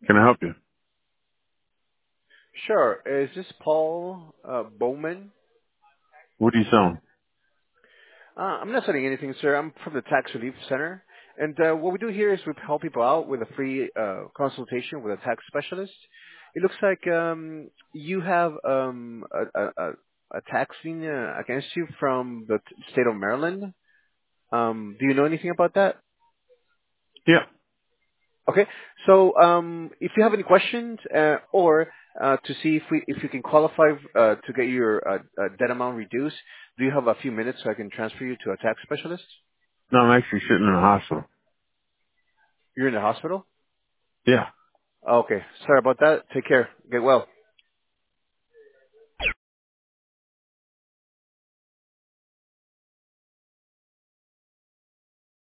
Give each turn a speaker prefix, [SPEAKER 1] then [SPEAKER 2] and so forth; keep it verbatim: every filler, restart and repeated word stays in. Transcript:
[SPEAKER 1] Can I help you?
[SPEAKER 2] Sure. Is this Paul uh, Bowman?
[SPEAKER 1] What are you selling?
[SPEAKER 2] Uh, I'm not selling anything, sir. I'm from the Tax Relief Center. And uh, what we do here is we help people out with a free uh, consultation with a tax specialist. It looks like um, you have um, a, a, a a tax lien uh, against you from the t- state of Maryland. Um, do you know anything about that?
[SPEAKER 1] Yeah.
[SPEAKER 2] Okay. So, um, if you have any questions, uh, or uh, to see if we if you can qualify uh, to get your uh, uh, debt amount reduced, do you have a few minutes so I can transfer you to a tax specialist?
[SPEAKER 1] No, I'm actually sitting in the hospital.
[SPEAKER 2] You're in the hospital?
[SPEAKER 1] Yeah.
[SPEAKER 2] Okay. Sorry about that. Take care. Get well.